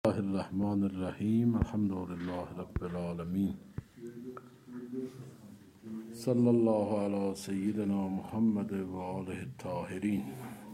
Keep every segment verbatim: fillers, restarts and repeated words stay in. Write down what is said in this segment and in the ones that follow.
الله الرحمن الرحیم الحمد لله رب العالمین صلی الله علی سیدنا محمد و آله الطاهرین.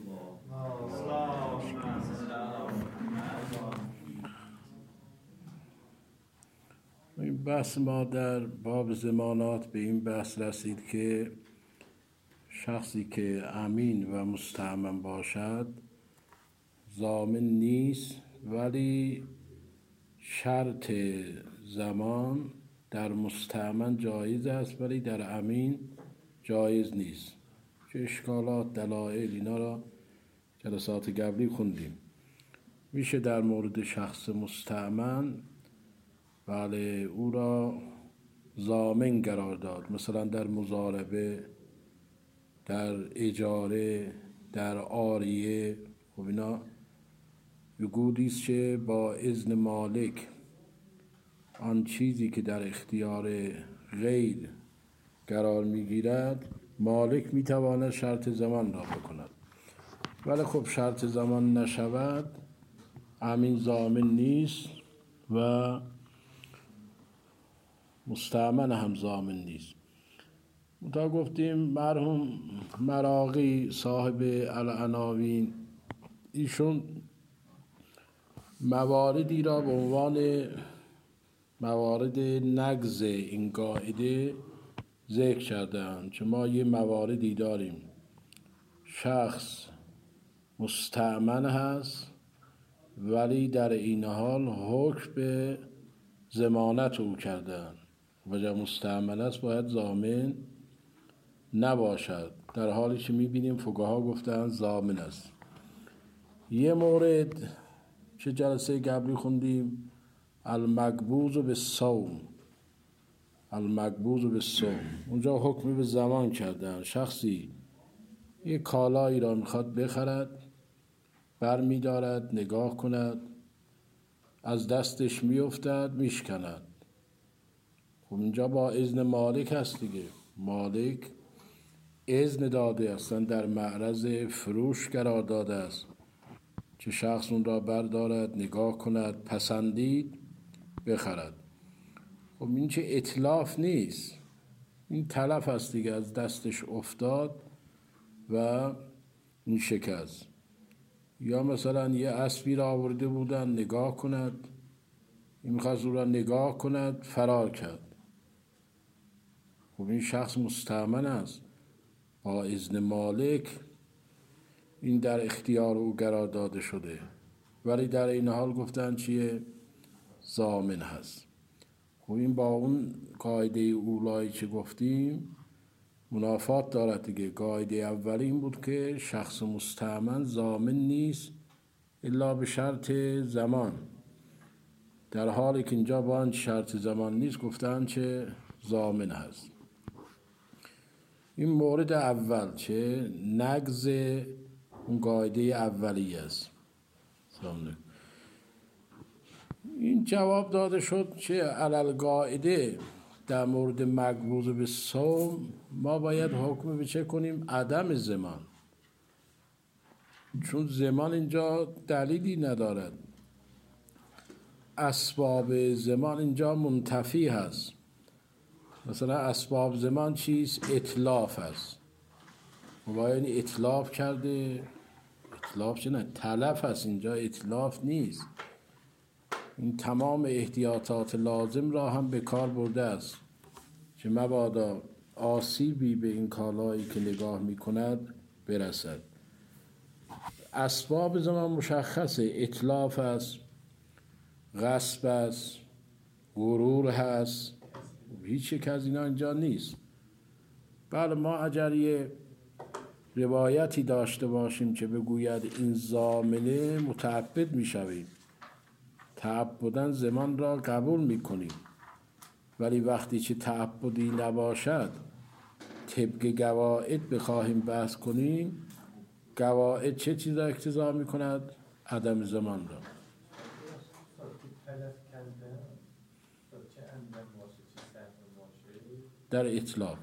این بحث ما در باب ضمانات به این بحث رسید که شخصی که امین و مستأمن باشد ضامن نیست، ولی شرط زمان در مستأمن جایز است ولی در امین جایز نیست. چه اشکالات، دلایل، اینا را جلسات قبلی خوندیم. میشه در مورد شخص مستأمن بله او را ضامن قرار داد، مثلا در مضاربه، در اجاره، در عاریه. خب اینا وجودیست که با اذن مالک آن چیزی که در اختیار غیر قرار میگیرد مالک میتواند شرط زمان را بکند، ولی خب شرط زمان نشود امین ضامن نیست و مستأمن هم ضامن نیست. تا گفتیم مرحوم مراغی صاحب العناوین ایشون مواردی را به عنوان موارد نقض این قاعده ذکر کردند که ما یه مواردی داریم شخص مستأمن هست ولی در این حال حکم به ضمانت او کردن و جا مستأمن است باید ضامن نباشد، در حالی که میبینیم فقها گفتن ضامن است. یه مورد که جلسه قبلی خوندیم المقبوض بالصوم، المقبوض بالصوم، اونجا حکمی به زمان کردن. شخصی یک کالایی را میخواد بخرد، بر میدارد نگاه کند، از دستش میافتد میشکند. خب اینجا با اذن مالک هست دیگه، مالک اذن داده، اصلا در معرض فروش قرار داده است که شخص اون را بردارد نگاه کند، پسندید بخرد. خب این چه اتلاف نیست، این تلف است دیگه، از دستش افتاد و این شکست. یا مثلا یه اسبی را آورده بودن نگاه کند، این میخواست او را نگاه کند فرار کرد. خب این شخص مستأمن است، با اذن مالک این در اختیار او قرار داده شده، ولی در این حال گفتن چیه؟ ضامن هست. خب این با اون قاعده اولایی که گفتیم منافات دارد دیگه. قاعده اولی این بود که شخص مستأمن ضامن نیست الا به شرط زمان، در حالی که اینجا با آن شرط زمان نیست گفتن که ضامن هست. این مورد اول که نقض اون قاعده اولی است. این جواب داده شد که علل قاعده در مورد مقبوض بالصوم ما باید حکم به چه کنیم؟ عدم زمان، چون زمان اینجا دلیلی ندارد. اسباب زمان اینجا منتفی هست. مثلا اسباب زمان چیست؟ اتلاف هست. و یعنی اتلاف کرده، اتلاف چه نه؟ تلف هست، اینجا اتلاف نیست. این تمام احتیاطات لازم را هم به کار برده است که مبادا آسیبی به این کالایی که نگاه می کند برسد. اسباب زمان مشخصه، اتلاف است، غصب است، غرور هست، هیچ یک از اینا اینجا نیست. بله ما اگر یه روایتی داشته باشیم که بگوید این ضامنه متعبد می شویم، تعبداً زمان را قبول می کنیم، ولی وقتی که تعبدی نباشد طبق قواعد بخواهیم بحث کنیم، قواعد چه چیز را اقتضا می کند؟ عدم زمان را. در اطلاف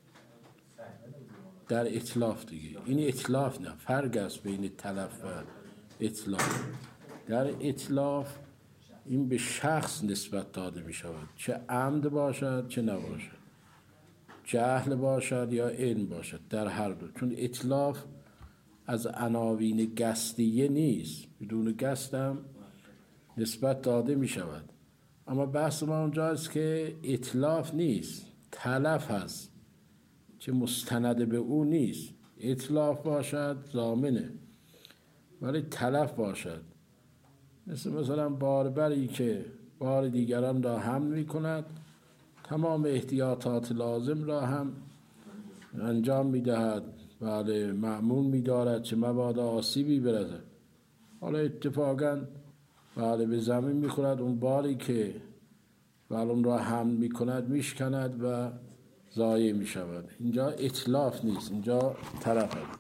در اطلاف دیگه، این اطلاف نه، فرق است بین تلف و اطلاف. در اطلاف این به شخص نسبت داده می شود، چه عمد باشد چه نباشد، جهل باشد یا علم باشد، در هر دو. چون اتلاف از عناوین گستیه نیست، بدون گست هم نسبت داده می شود. اما بحث ما اونجا است که اتلاف نیست، تلف هست، چه مستند به او نیست. اتلاف باشد ضامنه، ولی تلف باشد، مثل مثلا باربری که بار دیگران را حمل می کند، تمام احتیاطات لازم را هم انجام می دهد، بله مأمون می دارد چه مبادا آسیبی برسد. حالا اتفاقاً بله به زمین می خورد، اون باری که بله اون را حمل می کند می شکند و ضایع می شود. اینجا اتلاف نیست، اینجا تلف است.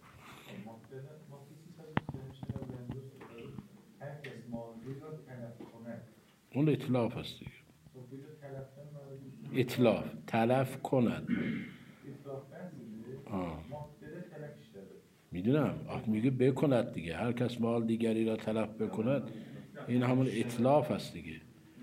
اون اتلاف است دیگه. اتلاف تلف کند. میدونم میگه بکند دیگه، هر کس مال دیگری را تلف بکند این همون اتلاف است دیگه.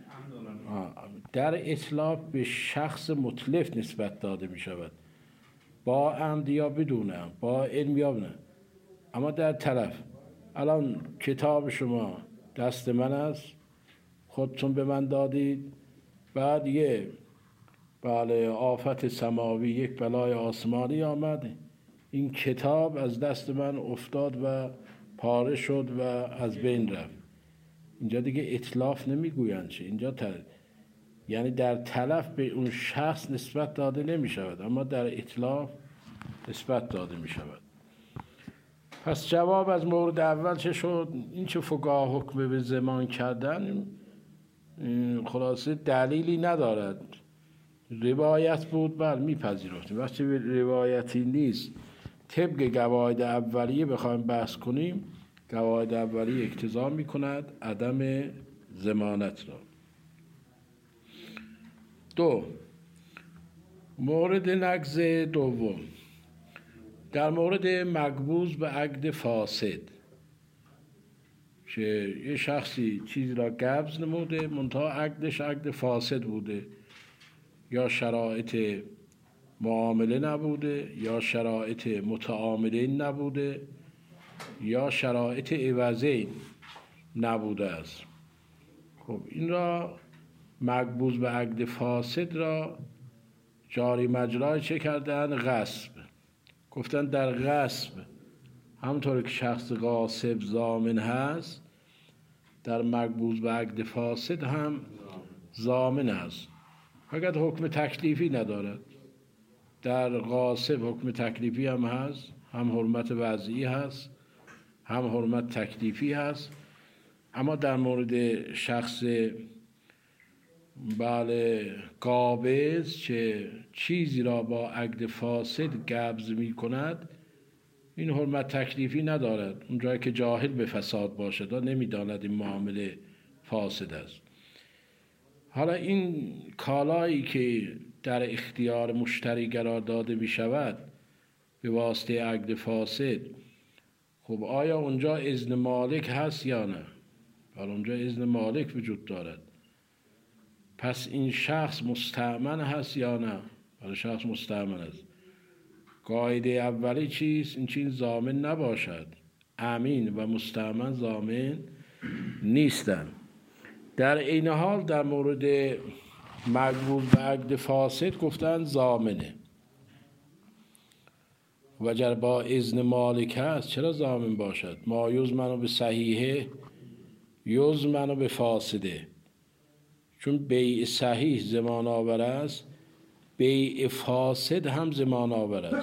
در اتلاف به شخص متلف نسبت داده می شود، با عمد یا بدون عمد، با علم یا نه. اما در تلف، الان کتاب شما دست من است، خودتون به من دادید، بعد یه بله آفت سماوی، یک بلای آسمانی آمد، این کتاب از دست من افتاد و پاره شد و از بین رفت. اینجا دیگه اتلاف نمیگویند چه، اینجا تلف، یعنی در تلف به اون شخص نسبت داده نمی شود، اما در اتلاف نسبت داده می شود. پس جواب از مورد اول چه شد؟ این چه فقها حکم به ضمان کردن خلاصه دلیلی ندارد. روایت بود بل میپذیرفتیم، وقتی روایتی نیست طبق قواعد اولیه بخوایم بحث کنیم، قواعد اولیه اقتضا میکند عدم ضمانت را. دو، مورد نقض دوم، در مورد مقبوض به عقد فاسد، که یه شخصی چیزی را قبض نموده منتها عقدش عقد فاسد بوده، یا شرایط معامله نبوده، یا شرایط متعاملین نبوده، یا شرایط عوضین نبوده است. خب این را مقبوض به عقد فاسد را جاری مجرای چه کردن؟ غصب. گفتن در غصب همونطور که شخص غاصب ضامن هست، در مقبوض به عقد فاسد هم ضامن است، فقط حکم تکلیفی ندارد. در غاصب حکم تکلیفی هم هست، هم حرمت وضعی هست هم حرمت تکلیفی هست. اما در مورد شخص بله قابض که چیزی را با عقد فاسد قبض می کند، این حرمت تکلیفی ندارد، اونجایی که جاهل به فساد باشد و نمیداند این معامله فاسد است. حالا این کالایی که در اختیار مشتری قرار داده می شود به واسطه عقد فاسد، خب آیا اونجا اذن مالک هست یا نه؟ حالا اونجا اذن مالک وجود دارد، پس این شخص مستأمن هست یا نه؟ حالا شخص مستأمن است. قاعده اولی چیست؟ این چیز ضامن نباشد، امین و مستأمن ضامن نیستند. در این حال در مورد مقبوض به عقد فاسد گفتن ضامنه، و اگر با اذن مالک هست چرا ضامن باشد؟ ما یضمن به صحیحه یضمن به فاسده، چون بیع صحیح ضمان آور است، بیع فاسد هم ضمان آور است.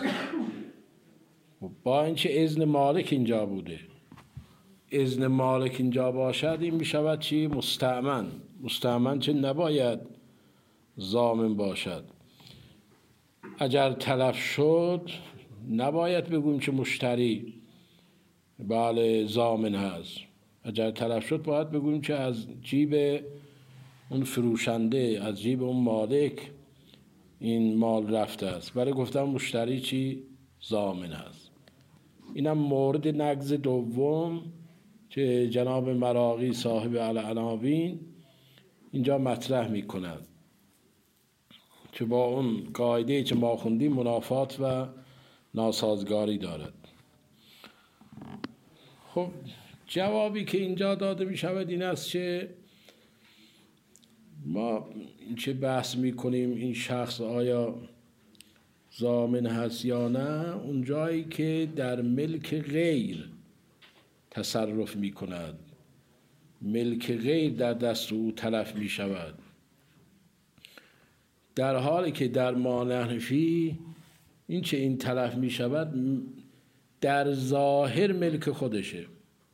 با اینکه اذن مالک اینجا بوده، اذن مالک اینجا باشد، این میشود چی؟ مستأمن. مستأمن چه نباید ضامن باشد. اگر تلف شد نباید بگویم که مشتری بله ضامن هست، اگر تلف شد باید بگویم که از جیب اون فروشنده، از جیب اون مالک این مال رفته است، ولی گفتم مشتری چی؟ ضامن است. اینم مورد نقض دوم که جناب مراغی صاحب العناوین اینجا مطرح میکنند که با اون قاعده که ما خوندیم منافات و ناسازگاری دارد. خب جوابی که اینجا داده می شود این است که ما چه بحث می کنیم این شخص آیا ضامن هست یا نه، اون جایی که در ملک غیر تصرف می کند، ملک غیر در دست او تلف می شود، در حالی که در مانحنفی این چه این تلف می شود در ظاهر ملک خودشه،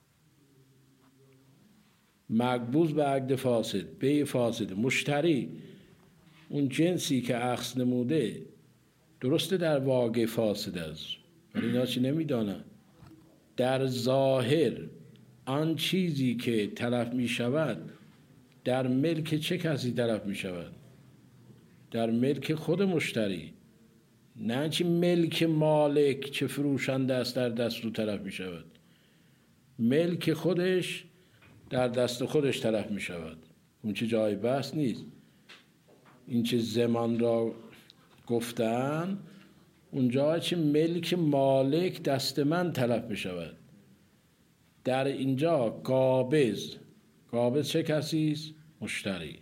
مقبوض به عقد فاسد، بی فاسد، مشتری اون جنسی که اخذ نموده درسته در واقع فاسد است، ولی اینا چی نمیدانن در ظاهر آن چیزی که تلف می شود در ملک چه کسی تلف می شود؟ در ملک خود مشتری، نه چی ملک مالک چه فروشنده است در دست او تلف می شود، ملک خودش در دست خودش تلف می شود. اون چه جای بحث نیست. این چه زمان را گفتن اونجا چه ملک مالک دست من تلف می شود. در اینجا قابض، قابض چه کسی است؟ مشتری.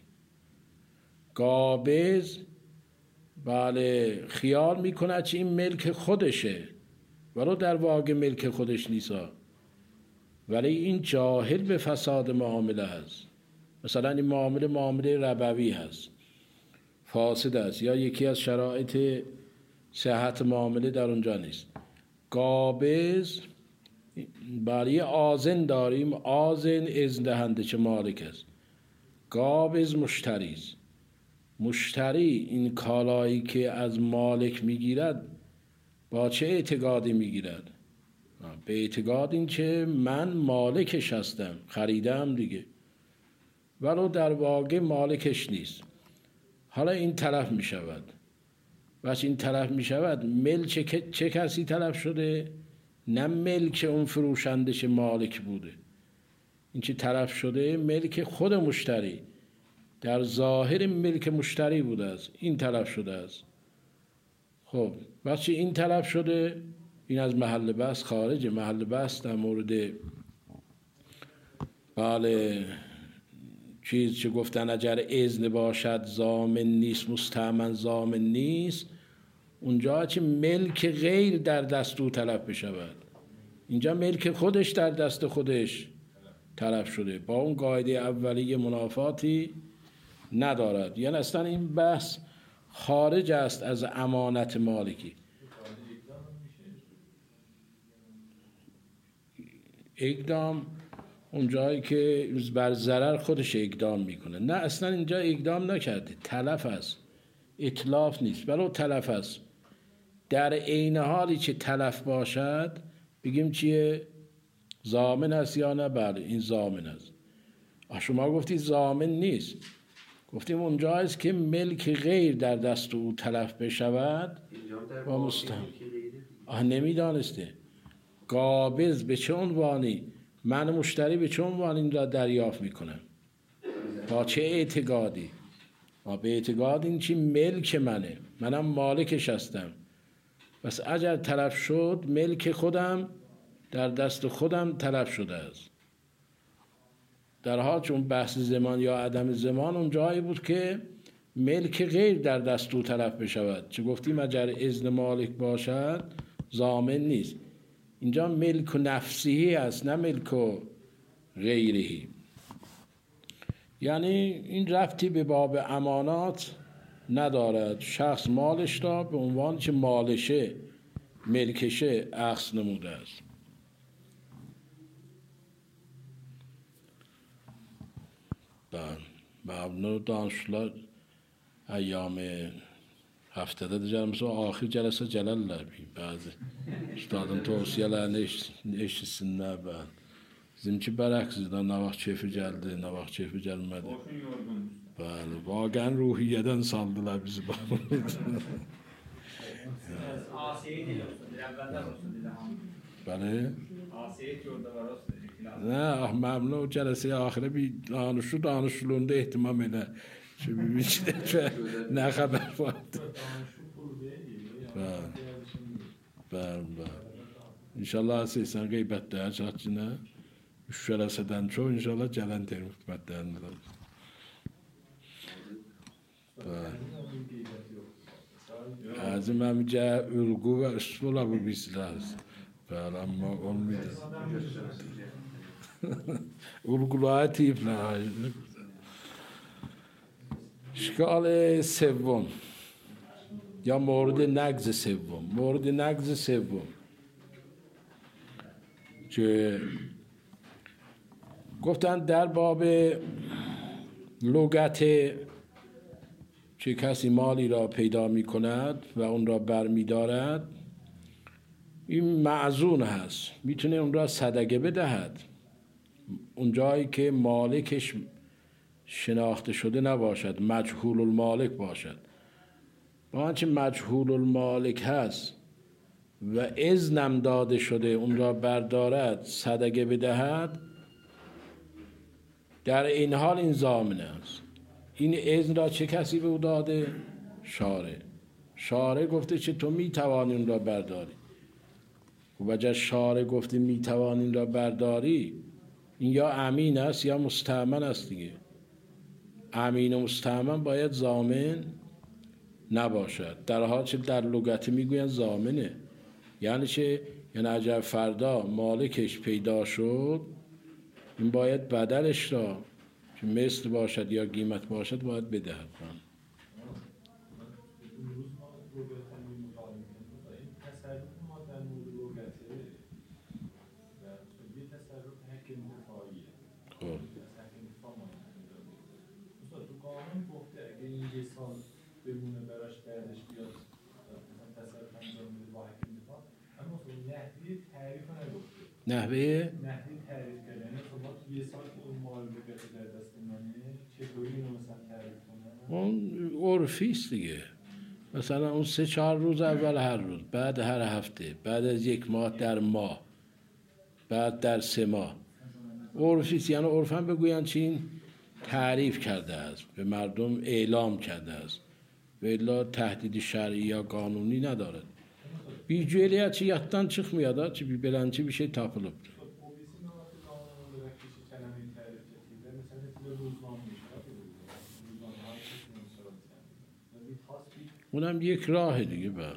قابض بله خیال میکنه چه این ملک خودشه ولو در واقع ملک خودش نیست، ولی این جاهل به فساد معامله هست. مثلا این معامله معامله ربوی هست، فاسد است، یا یکی از شرایط صحت معامله در اونجا نیست. قابض برای آذن داریم، آذن اذن دهنده چه مالک است، قابض مشتری است. مشتری این کالایی که از مالک میگیرد با چه اعتقادی میگیرد؟ به اعتقاد این که من مالکش هستم، خریدم دیگه، ولو در واقع مالکش نیست. حالا این تلف می شود. بس این تلف می شود ملک چه کسی تلف شده؟ نه ملک اون فروشندش مالک بوده. این چه تلف شده؟ ملک خود مشتری، در ظاهر ملک مشتری بوده است، این تلف شده است. خب بس این تلف شده، این از محل بحث خارجه. محل بحث در مورد بله چیز چه گفتن اگر اذن باشد ضامن نیست، مستأمن ضامن نیست، اونجا چه ملک غیر در دست او تلف بشود. اینجا ملک خودش در دست خودش تلف شده، با اون قاعده اولیه منافاتی ندارد. یعنی اصلا این بحث خارج است از امانت مالکی. اقدام اون جایی که بر ضرر خودش اقدام میکنه، نه اصلا اینجا اقدام نکرده، تلف است، اتلاف نیست، ولو تلف است. در عین حالی که تلف باشد بگیم چیه؟ ضامن است یا نه؟ بله این ضامن است. شما گفتید ضامن نیست، گفتیم اونجا است که ملک غیر در دست او تلف بشود و مستحق. آه نمیدانسته قابض به چه عنوانی، من مشتری به چه عنوانی این را دریافت میکنم، با چه اعتقادی؟ با به اعتقاد این چی ملک منه، منم مالکش هستم. بس اگر تلف شد ملک خودم در دست خودم تلف شده است. در حال چون بحث زمان یا عدم زمان اون جایی بود که ملک غیر در دست او تلف بشود، چه گفتیم اگر اذن مالک باشد ضامن نیست. اینجا ملک نفسی است نه ملک غیری. یعنی این ربطی به باب امانات ندارد. شخص مالش را به عنوان که مالشه ملکشه اخذ نموده است. مبنو دانشلا ایام هفته ده جلسه آخر جلسه جلال لبی بعض استادم توصیه لنش eşisinler ben. Bizimki bərəksizdən nə vaxt keyfi gəldi, nə vaxt keyfi gəlmədi. Bəli, vaqən ruhiyyədən saldılar bizi. Asiyet ilə olsun, əvvəldən olsun. Bəli. Asiyet yolda var olsun. نه ممنون جلسه آخره بی دانشجو دانشجولونده احتمامیله چه بیچیده نه خبر بود بله بله انشالله سیستان غیبت ده چه نه üç جلسeden çok inşallah gelen terim hikmetlerinde. Azim amca ülgü ve üstüla bu bizler. Ama olmuyor. Ülgüler tipler. İşgal سوم یا مورد نقض سوم مورد نقض سوم که گفتن در باب لغت که کسی مالی را پیدا می کند و اون را بر می دارد این معزون هست میتونه اون را صدقه بدهد اون جایی که مالکش شناخته شده نباشد مجهول المالک باشد با آنچه مجهول المالک هست و اذنم داده شده اون را بردارد صدقه بدهد در این حال این ضامن است این اذن را چه کسی به او داده؟ شارع شارع گفته چه تو میتوانی اون را برداری وجه شارع گفته میتوانی اون را برداری این یا امین است یا مستأمن است دیگه امین و مستأمن باید ضامن نباشد در حال چه در لغت میگوین ضامنه یعنی چه؟ یعنی اگر فردا مالکش پیدا شد این باید بدلش را که مثل باشد یا قیمت باشد باید بدهد نحوه نحوه تعریف کردن شما یه سال که اون مال بگرده در دست منه چطوری اینو مثلا تعریف کنه؟ اون عرفی است دیگه مثلا اون سه چهار روز اول هر روز بعد هر هفته بعد از یک ماه در ماه بعد در سه ماه عرفی است یعنی عرفاً بگوین چین تعریف کرده است به مردم اعلام کرده است و الا تهدید شرعی یا قانونی ندارد bir cüeliyatçı yattan çıkmıyor da bir belenci bir şey tapılıptır. اونم یک راه دیگه بر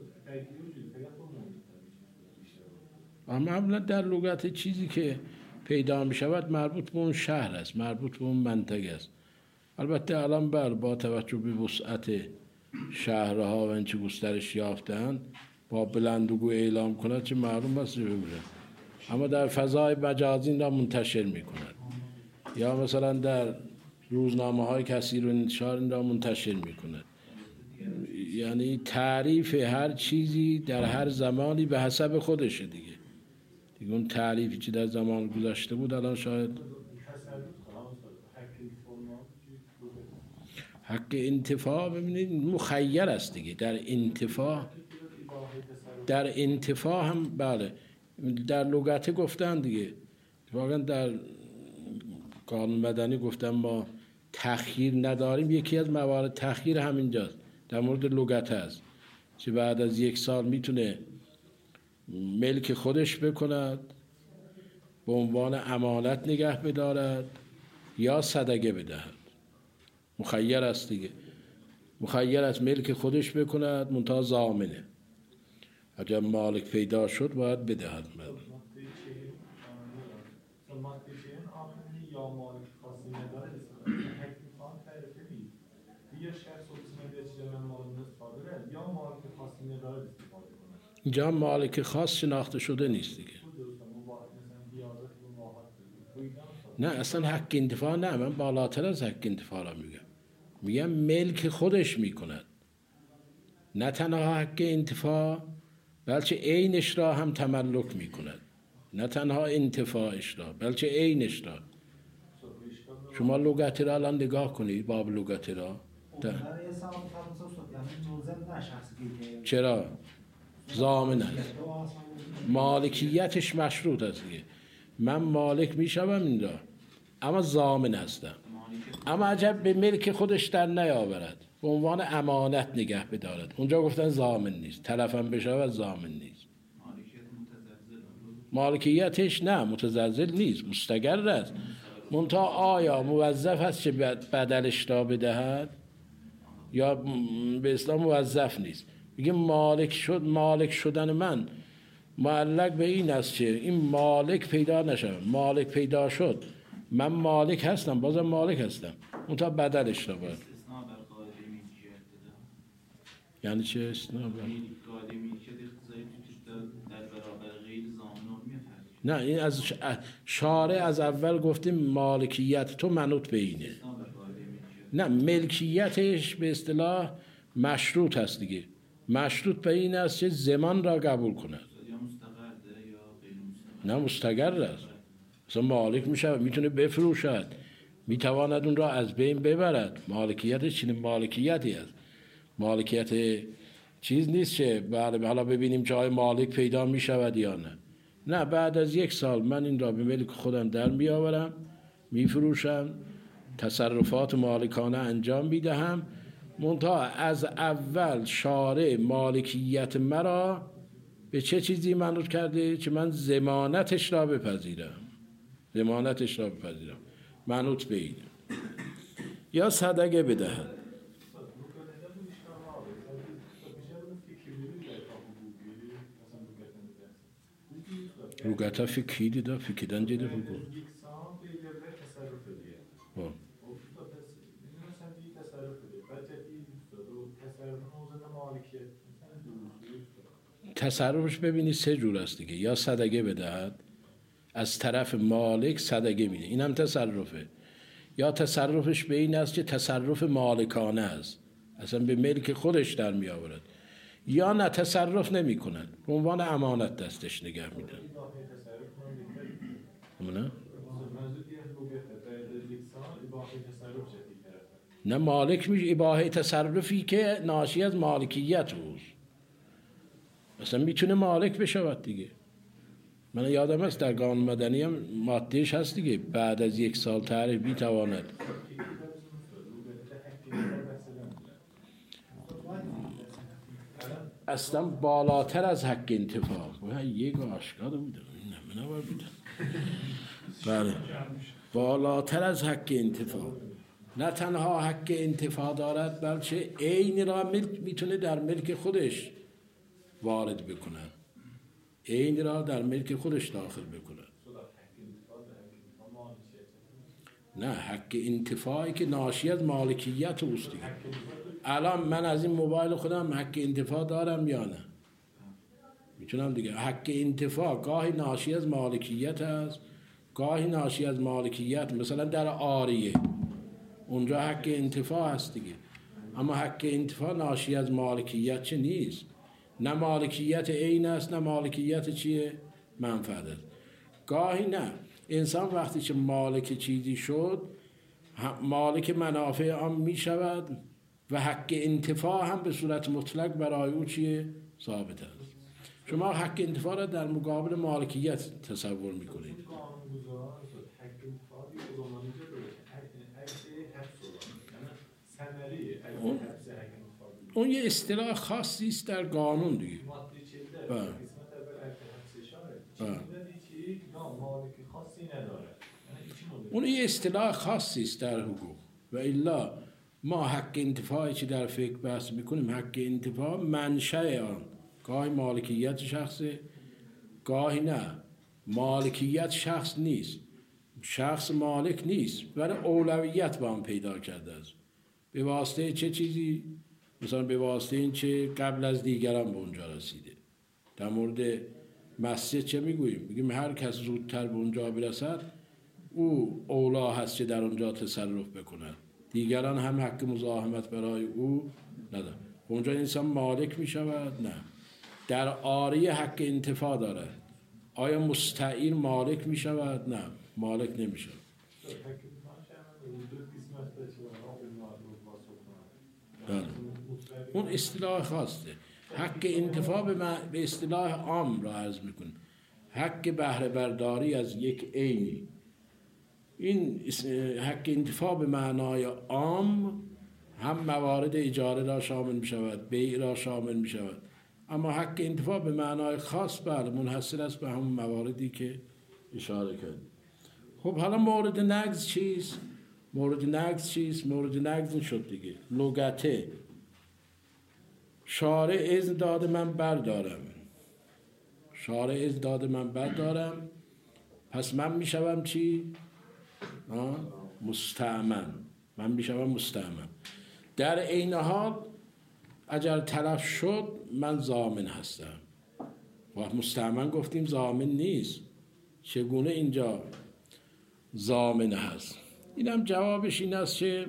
اما اولا در لغت چیزی که پیدا می شود مربوط به اون شهر است مربوط به اون منطقه است البته الان بر با توجه به وسعت شهرها و اینچه گسترش یافتند با بلندگو اعلام کند چه معلوم است بگوید اما در فضای مجازی این را منتشر می کند یا مثلا در روزنامه های کثیر و انتشار این را منتشر می کند یعنی تعریف هر چیزی در هر زمانی به حسب خودشه دیگه دیگه اون تعریفی که در زمان گذشته بود الان شاید حق انتفاع ببینید مخیر است دیگه در انتفاع در انتفاع هم بله در لغت گفتن دیگه واقعا در قانون مدنی گفتن ما تأخیر نداریم یکی از موارد تأخیر همینجاست در مورد لغت هست که بعد از یک سال میتونه ملک خودش بکند به عنوان امانت نگه بدارد یا صدقه بدهد مخیر است دیگه مخیر است ملک خودش بکند منتها ضامنه اگر مالک پیدا شد باید بدهد اینجا مالک خاص شناخته شده نیست دیگه نه اصلا حق انتفاع نه من بالاتر از حق انتفاع را میگم میگم ملک خودش میکند نه تنها حق انتفاع بلکه عینش را هم تملک میکند نه تنها انتفاعش را بلکه عینش را شما لغت را الان نگاه کنید باب لغت را چرا؟ ضامن است مالکیتش مشروط است دیگه من مالک میشوم این را، اما ضامن هستم. اما عجب به ملک خودش در نیاورد، به عنوان امانت نگه بدارد. اونجا گفتن ضامن نیست، تلفم بشود ضامن نیست. مالکیتش نه متزلزل نیست، مستقر است. منتها آیا موظف هست که بدلش را بدهد یا به اصطلاح موظف نیست؟ میگه مالک شد، مالک شدن من معلق به این است که این مالک پیدا نشد. مالک پیدا شد، من مالک هستم، بازم مالک هستم، منتها بدلش را باید. یعنی چه استثناء؟ نه این از شارع از اول گفتیم مالکیت تو منوط به اینه. نه ملکیتش به اصطلاح مشروط هست دیگه. مشروط به این است که زمان را قبول کند. نه مستقر است. مثلا مالک میشه، میتونه بفروشد، میتواند اون را از بین ببرد. مالکیتش چنین مالکیتی است. مالکیت چیز نیست که بعد حالا ببینیم جای مالک پیدا میشود یا نه. نه بعد از یک سال من این را به ملک خودم در میآورم، میفروشم، تصرفات مالکانه انجام میدهم. منتها از اول شارع مالکیت مرا به چه چیزی منوط کرده؟ که من ضمانتش را بپذیرم. ضمانتش را بپذیرم منوط به اینه. یا صدقه بدهد. Lugata fikiri da fikirden dedi bu. تصرفش ببینید سه جور است دیگه. یا صدقه بدهد، از طرف مالک صدقه میده، این هم تصرفه. یا تصرفش به این است که تصرف مالکانه است، اصلا به ملک خودش در می آورد. یا نه تصرف نمی کند، به عنوان امانت دستش نگه میدن. نه نه مالک میشه اباحه تصرفی که ناشی از مالکیت اوست. مثلا میتونه مالک بشود دیگه. من یادم است در قانون مدنی هم مادهش هست دیگه، بعد از یک سال تعریف میتواند. اصلا بالاتر از حق انتفاع. یک آشکار بودم نه من بودم. بله بالاتر از حق انتفاع. نه تنها حق انتفاع دارد بلکه عین را ملک میتونه در ملک خودش وارد بکنه، عین را در ملک خودش داخل بکنه. نه حق انتفاعی که ناشی از مالکیت اوست دیگه. الان من از این موبایل خودم حق انتفاع دارم یا نه؟ میتونم دیگه. حق انتفاع گاهی ناشی از مالکیت است، گاهی ناشی از مالکیت. مثلا در عاریه اونجا حق انتفاع هست دیگه، اما حق انتفاع ناشی از مالکیت چه نیست. نه مالکیت عین است، نه مالکیت چیه؟ منفعت است. گاهی نه، انسان وقتی که مالک چیزی شد مالک منافع عام می شود و حق انتفاع هم به صورت مطلق برای او چیه؟ ثابت است. شما حق انتفاع را در مقابل مالکیت تصور می کنید. اون, اون یه اصطلاح خاصی است در قانون دیگه. بله. بله. اون یه اصطلاح خاصی است در حقوق. و الا ما حق انتفاعی که در فقه بحث میکنیم، حق انتفاع منشأ آن گاهی مالکیت شخصه، گاهی نه. مالکیت شخص نیست، شخص مالک نیست، ولی اولویت با هم پیدا کرده است. به واسطه چه چیزی؟ مثلا به واسطه این چه قبل از دیگران به اونجا رسیده. در مورد مسجد چه میگوییم؟ میگیم هر کس زودتر به اونجا برسد او اولا هست که در اونجا تصرف بکند، دیگران هم حق مزاحمت برای او ندارد. اونجا انسان مالک میشود؟ نه. در عاریه حق انتفاع دارد. آیا مستعیر مالک میشود؟ نه مالک نمیشود. بله. اون اصطلاح خاصه. حق انتفاع به, به اصطلاح عام را عرض میکنه. حق بهره برداری از یک عینی. این حق انتفاع به معنای عام هم موارد اجاره را شامل می شود، بیع را شامل می شود، اما حق انتفاع به معنای خاص بله منحصر است به همون مواردی که اشاره کرد. خب حالا مورد نقض چیست؟ مورد نقض چیست؟ مورد نقض این شد دیگه، لغته. شارع اذن داده من بردارم، شارع اذن داده من بردارم، پس من میشوم چی؟ مستأمن. من میشوم مستأمن. در عین حال اگر تلف شد من ضامن هستم. و مستأمن گفتیم ضامن نیست، چگونه اینجا ضامن هست؟ اینم جوابش این است که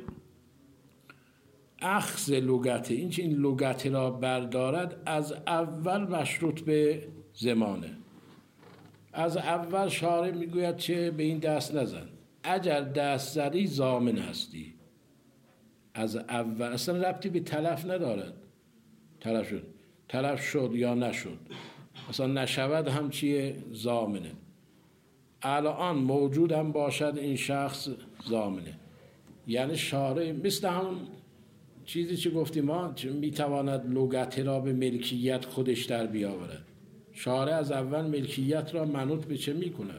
اخذ لغته، این که این لغته را بردارد از اول مشروط به زمانه. از اول شارع میگوید که به این دست نزن، اگر دست زدی ضامن هستی. از اول اصلا ربطی به تلف ندارد. تلف شد تلف شد یا نشد، اصلا نشود هم چیه؟ ضامنه. الان موجود هم باشد این شخص ضامنه. یعنی شارع مثل همون چیزی که گفتیم ما میتواند لغته را به ملکیت خودش در بیاورد. شارع از اول ملکیت را منوط به چه میکنه؟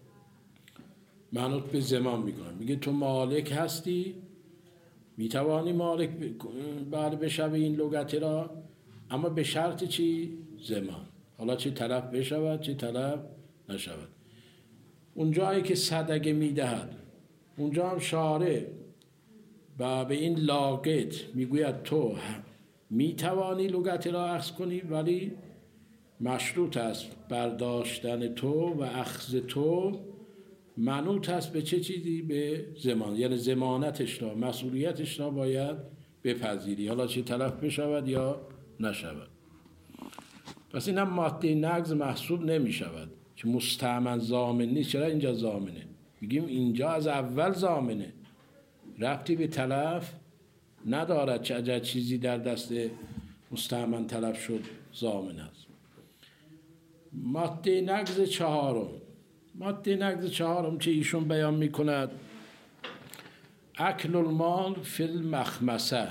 منوط به زمان میکنه. میگه تو مالک هستی، میتوانی مالک بعد بشوی این لغته را، اما به شرط چی؟ زمان. حالا چه تلف بشود چه تلف نشود. اون جایی که صدقه میدهد اونجا هم شارع و به این لاقط میگوید تو میتوانی لغته را اخذ کنی، ولی مشروط است برداشتن تو و اخذ تو منوط است به چه چیزی؟ به زمان. یعنی ضمانتش را، مسئولیتش را باید بپذیری، حالا چه تلف بشود یا نشود. پس این هم ماده نقض محسوب نمی شود که مستأمن ضامن نیست. چرا اینجا ضامنه؟ میگیم اینجا از اول ضامنه، ربطی به تلف ندارد که اگر چیزی در دست مستأمن تلف شد ضامن است. ماده نقض چهارم، ماده نقض چهارم که ایشون بیان میکند اکل المال فی المخمسه،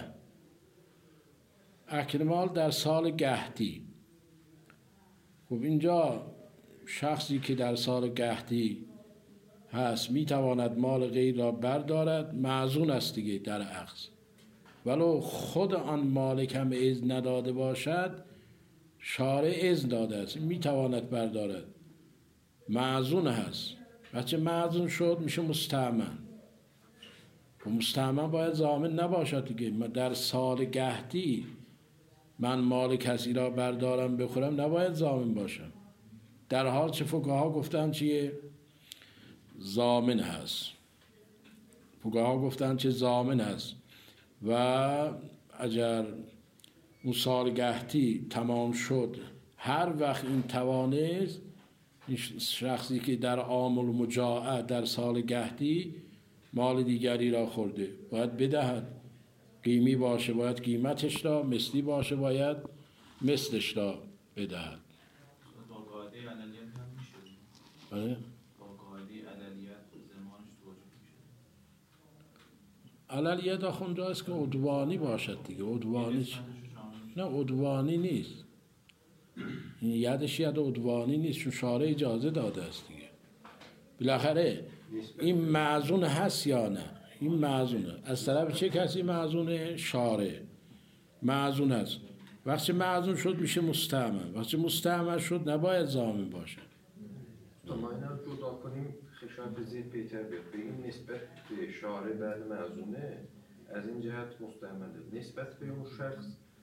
اکل مال در سال قحطی. خب اینجا شخصی که در سال قحطی هست میتواند مال غیر را بردارد، معزون است دیگه در اخذ، ولو خود آن مالک هم اذن نداده باشد شارع اذن داده است میتواند بردارد، معزون هست. بچه معزون شد میشه مستأمن. و مستأمن باید ضامن نباشد دیگه. در سال قحطی من مال کسی را بردارم بخورم نباید ضامن باشم، در حال چه فقها گفتن چیه؟ ضامن هست. فقها گفتن چه ضامن هست و اگر اون سال قحطی تمام شد هر وقت این توانست، این شخصی که در عام المجاعه در سال قحطی مال دیگری را خورده باید بدهد، قیمی باشه باید قیمتش را، مثلی باشه باید مثلش را بدهد. با قاعده عللیت هم میشه. بله؟ با قاعده عللیت زمانش توجه میشه. عللیت آخونده است که عدوانی باشد دیگه. عدوانی چی؟ نه عدوانی نیست، این یدش ید عدوانی نیست، چون شارع اجازه داده است دیگه. بالاخره این معزون هست یا نه؟ این معزونه. از طرف چه کسی معزونه؟ شارع معزون هست. وقتی معزون شد میشه مستأمن، وقتی مستأمن شد نباید ضامن باشه. ما اینا رو جدا کنیم خشاب به ذهن پیتر بیاد. به این نسبت به شارع بعد معزونه از این جهت مستأمنه، نسبت به اون شخص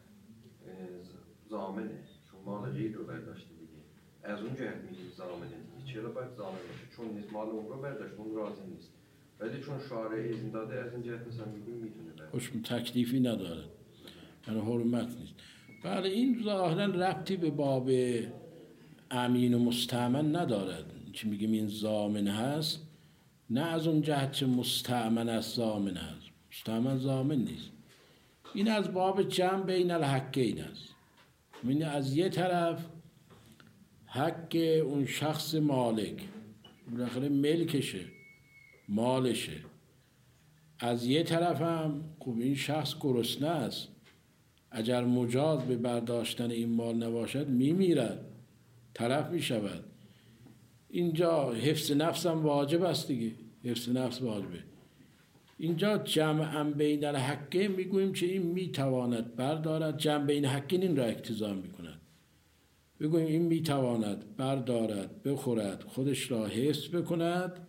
ضامنه چون مال غیر رو برداشته دیگه. از اون جهت میگیم ضامنه دیگه. چرا باید ضامن باشه؟ چون مال اون رو برداشت، اون راضی نیست، ولی چون شارع اذن داده از این جهت مثلا میگیم میتونه برداشت. خوش تکلیفی نداره، یعنی حرمت نیست. بله این ظاهرا ربطی به باب امین و مستأمن ندارد که میگیم این ضامن هست، نه از اون جهت که مستأمن است ضامن هست. مستأمن ضامن نیست. این از باب جمع بین الحقین است. این از یه طرف حق اون شخص مالک، بالاخره ملکشه، مالشه. از یه طرف هم خب این شخص گرسنه است، اگر مجاز به برداشتن این مال نباشد میمیرد، تلف میشود. اینجا حفظ نفس هم واجب است دیگه، حفظ نفس واجبه. اینجا جمع بین الحقین میگوییم که این میتواند بردارد، جمع بین حقین این را اقتضا میکند. بگوییم این میتواند بردارد، بخورد، خودش را حفظ بکند،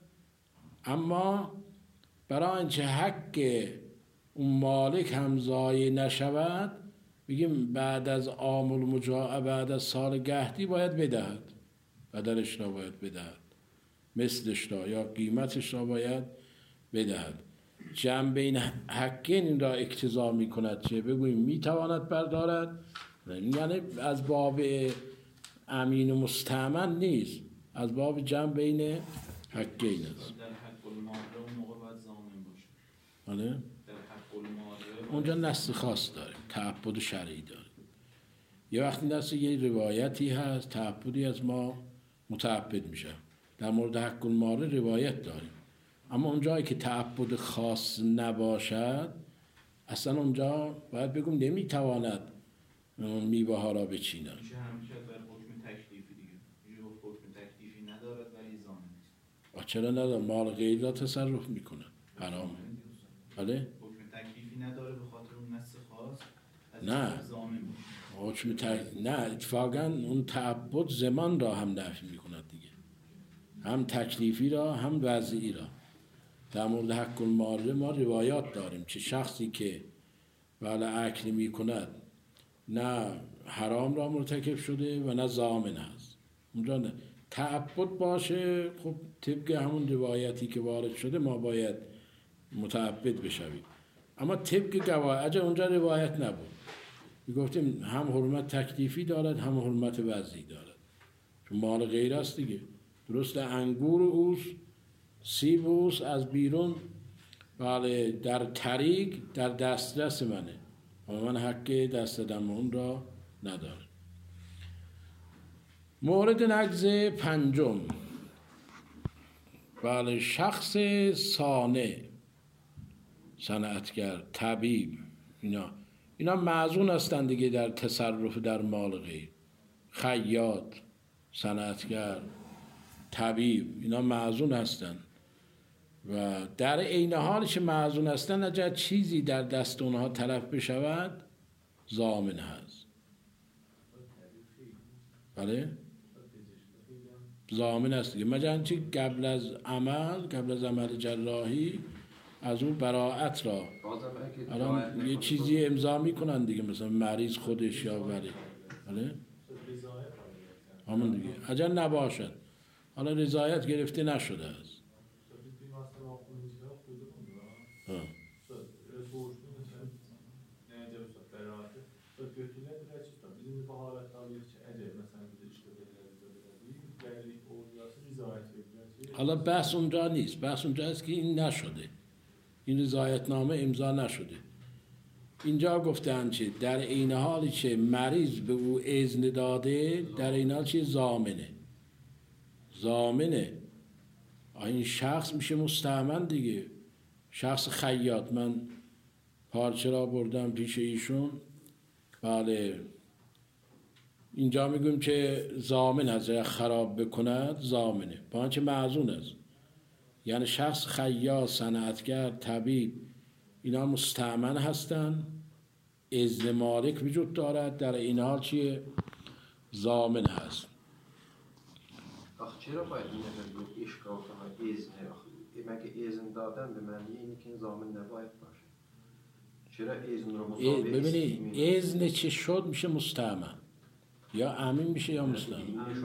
اما برای اینکه حق اون مالک هم ضایع نشود بگیم بعد از عام المجاعه، بعد از سال گهدی باید بدهد، بدلش را باید بدهد، مثلش را یا قیمتش را باید بدهد. جمع بین حقین این را اقتضا می کند که بگوییم می تواند بردارد، یعنی از باب امین و مستأمن نیست، از باب جمع بین حقین است. در حق الماره اون موقع باید ضامن باشه. بله؟ در حق الماره اونجا نص خاص داریم، تعبد شرعی داریم. یه وقتی نص یه روایتی هست، تعبدی از ما متعبد میشه. در مورد حق الماره روایت داریم، اما اونجایی که تعبد خاص نباشد اصلا اونجا باید بگم نمیتواند میوه ها را بچیند. میشه همیشه بر حکم تکلیفی دیگه. میشه حکم تکلیفی ندارد ولی ضامن نیست. چرا ندارد؟ مال غیر را تصرف میکنه، حرامه. بله؟ حکم تکلیفی نداره به خاطر اون نص خاص، از نه. ضامن باشه. حکم تک... نه اتفاقا اون تعبد زمان را هم نفی میکند دیگه، هم تکلیفی را هم وضعی را. در مورد حق الماره ما روایات داریم که شخصی که بله اکل میکند نه حرام را مرتکب شده و نه ضامن هست. اونجا نه تعبد باشه، خب طبق همون روایتی که وارد شده ما باید متعبد بشویم. اما طبق گواه اجا اونجا روایت نبود، میگفتیم هم حرمت تکلیفی دارد هم حرمت وضعی دارد، چون مال غیر است دیگه. درسته انگور اوست، سیب اوست از بیرون، بله در طریق در دسترس منه و من حق دست دادن اون را ندارم. مورد نقض پنجم، بله شخص صانع، صنعتگر، طبیب، اینا اینا معزون هستند دیگه در تصرف در مال غیر. خیاط، صنعتگر، طبیب، اینا معزون هستند و در عین حالی که معزون هستند اگر چیزی در دست اونها تلف بشود ضامن هست. بله؟ ضامن هست دیگه. مگر چی قبل از عمل، قبل از عمل جراحی از اون براءت را الان یه چیزی امضا میکنن دیگه، مثلا مریض خودش یا ولی. بله؟ همون دیگه. اگر نباشد، حالا رضایت گرفته نشده است. حالا بحث اونجا نیست، بحث اونجا است که این نشده، این رضایتنامه امضا نشده. اینجا گفتن چه در این حالی که مریض به او اذن داده، در این حال چه ضامنه، ضامنه این شخص میشه مستأمن دیگه. شخص خیاط، من پارچه را بردم پیش ایشون، بله اینجا میگویم که ضامن از خراب بکند ضامنه، با آنچه معزون است. یعنی شخص خیاط، صنعتگر، طبیب، اینا مستأمن هستند، اذن مالک وجود دارد، در این حال چیه؟ ضامن هست. آخه چرا باید این نظر اشکال کنه اذن؟ مگه اذن دادن به معنی اینه که ضامن نباید باشه؟ چرا اذن رو مطابق ببینید اذن چه شد میشه مستأمن، یا امین میشه یا مستأمن.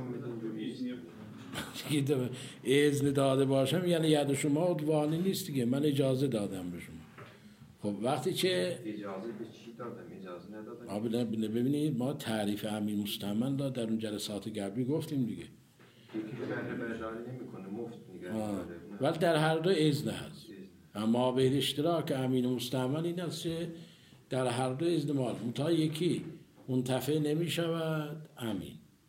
اذن داده باشم یعنی ید شما عدوانی نیست دیگه، من اجازه دادم به شما. خب وقتی که اجازه به چی دادم؟ اجازه ندادم. ببینید ما تعریف امین مستأمن را در اون جلسات قبلی گفتیم دیگه. یکی بهره برداری نمیکنه، مفت نگه داره. ولی در هر دو اذن هست. اما به اشتراک امین مستأمن این است که در هر دو اذن مالک، منتها یکی منتفع نمی شود امین،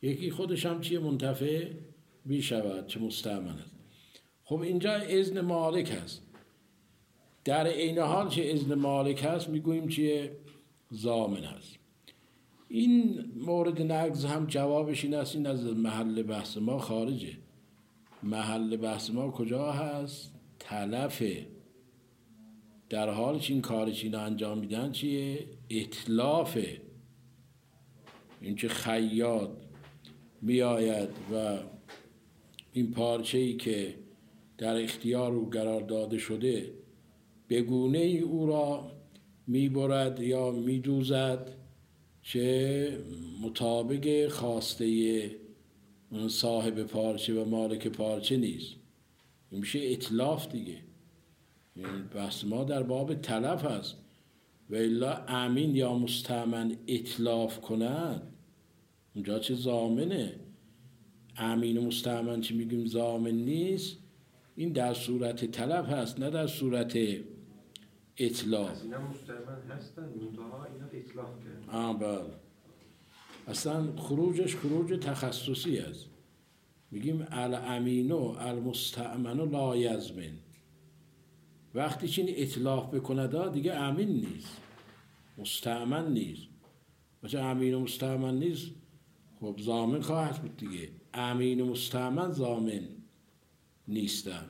یکی خودش هم چیه منتفع بیشود چه مستأمن است. خب اینجا اذن مالک هست، در عین حال که اذن مالک هست میگوییم چیه ضامن هست. این مورد نقض هم جوابش این است، این از محل بحث ما خارجه. محل بحث ما کجا هست؟ تلفه. در حالی که این کار چینا انجام میدن چیه؟ اتلافه. این که خیاط میآید و این پارچه‌ای که در اختیار او قرار داده شده به گونه ای او را میبرد یا میدوزد که مطابق خواسته صاحب پارچه و مالک پارچه نیست، این میشه اتلاف دیگه. این بحث ما در باب تلف هست. و الا امین یا مستأمن اتلاف کند اونجا چه ضامنه؟ امین و مستأمن چی میگیم ضامن نیست، این در صورت تلف هست نه در صورت اتلاف. از اینا مستأمن هستن منتها اینا اتلاف کرد. آه بله. اصلا خروجش خروج تخصصی است. میگیم الامینو المستأمن لا یضمن. وقتی چین اتلاف بکنه دیگه امین نیست، مستأمن نیست. وقتی امین و مستأمن نیست خب ضامن خواهد بود دیگه. امین و مستأمن ضامن نیستن.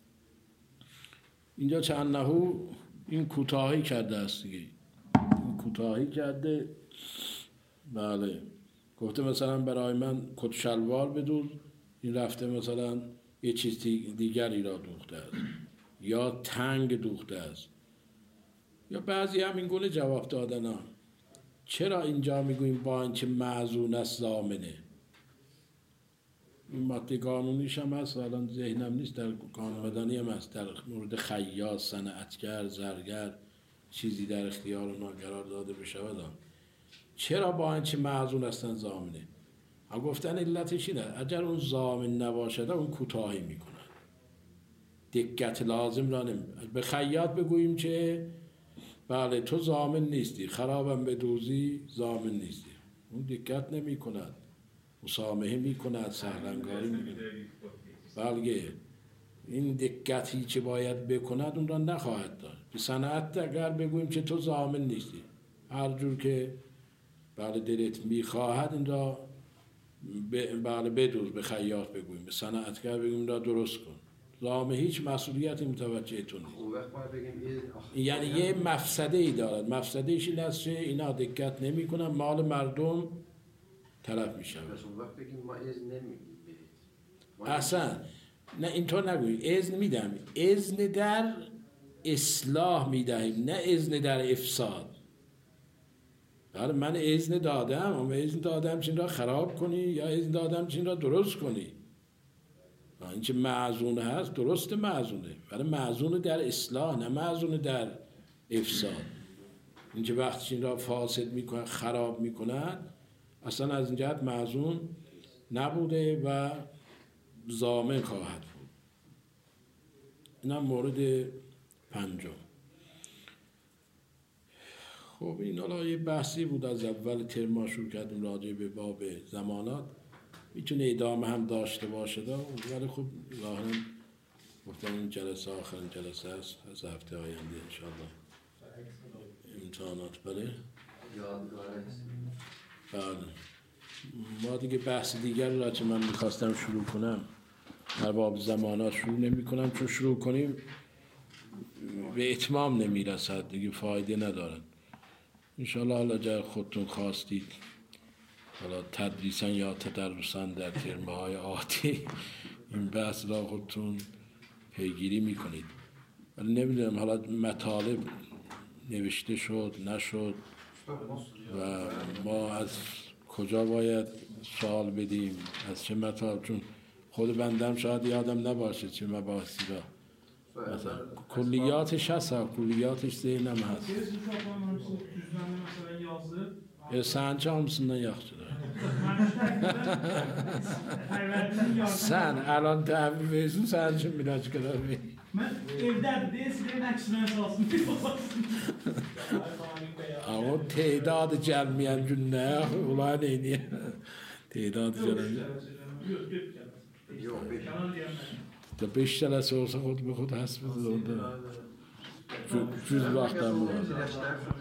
اینجا چند نهو این کوتاهی کرده است دیگه، این کوتاهی کرده. بله گفته مثلا برای من کت شلوار بدوز، این رفته مثلا یه چیز دیگری را دوخته است یا تنگ دوخته است. یا بعضی هم این گونه جواب دادن ها. چرا اینجا میگویم با اینکه معزون است ضامنه؟ این ماده قانونیش هم هست، الان ذهنم نیست، در قانون مدنی هم هست، در مورد خیاط، صنعتگر، زرگر چیزی در اختیار اونا قرار داده بشود. چرا با اینکه معزون هستن ضامنه؟ ها گفتن علتش اینه اگر اون ضامن نباشد اون کوتاهی میکنن، دقت لازم را نمی. به خیاط بگوییم که بله تو ضامن نیستی، خرابم به دوزی ضامن نیستی، اون دقت نمی کند، مسامحه می کند، سهلنگاری می کند. بلکه این دقتی که باید بکند اون را نخواهد داشت. به صنعت اگر بگوییم که تو ضامن نیستی، هر جور که بله دلت میخواهد این را بله بدوز، به خیاط بگوییم، به صنعتگر بگوییم را درست کن، ضامن هیچ مسئولیتی متوجه تو نیست. یعنی یه مفسده ای دارد. مفسده ایش این است که اینا دقت نمی کنن، مال مردم تلف می شود. اصلا نه اینطور نگوییم، اذن میدم، اذن در اصلاح میدهیم نه اذن در افساد. بله من اذن دادم، اما اذن دادم چین را خراب کنی یا اذن دادم چین را درست کنی. این که معزونه هست درست معزونه، ولی معزونه در اصلاح نه معزونه در افساد. این که وقتی چین را فاسد میکنن خراب میکنن اصلا از این جهت معزون نبوده و ضامن خواهد بود. این هم مورد پنجم. خب این حالا یه بحثی بود از اول ترم ما شروع کردیم راجع به باب ضمانات، میتونه ادامه هم داشته باشه دا، ولی خب ظاهراً گفتم این جلسه آخرین جلسه است از هفته آینده انشاءالله امتحانات. بله بله ما دیگه بحث دیگر را که من میخواستم شروع کنم در باب ضمانات شروع نمی کنم، چون شروع کنیم به اتمام نمیرسد دیگه، فایده ندارد. انشاءالله حالا اگر خودتون خواستید حالا تدریساً یا تدرساً در ترم‌های آتی این بحث را خودتون پیگیری میکنید. ولی نمیدونم حالا مطالب نوشته شد نشد و ما از کجا باید سوال بدیم، از چه مطالب، چون خود بندم شاید یادم نباشه چه مباحثی را مثلا کلیاتش هست، کلیاتش ذهنم هست. Ya sen camısından yaxşıdır. Sen alan təmin versin, sənin üçün biraz qədər ver. Mən evdədir deyə sizin əksinə əsasını O tedadı gəlməyən günlər, ulan eyniyə. تعداد Yok, جلسه üç jələsə cəmi. Yox, dörd jələsə. Yox, beş. Yalan deyəm mən. تا beş جلسه olsa خود به خود حسب orada. Cüz vaxtdan var. Bizləşlər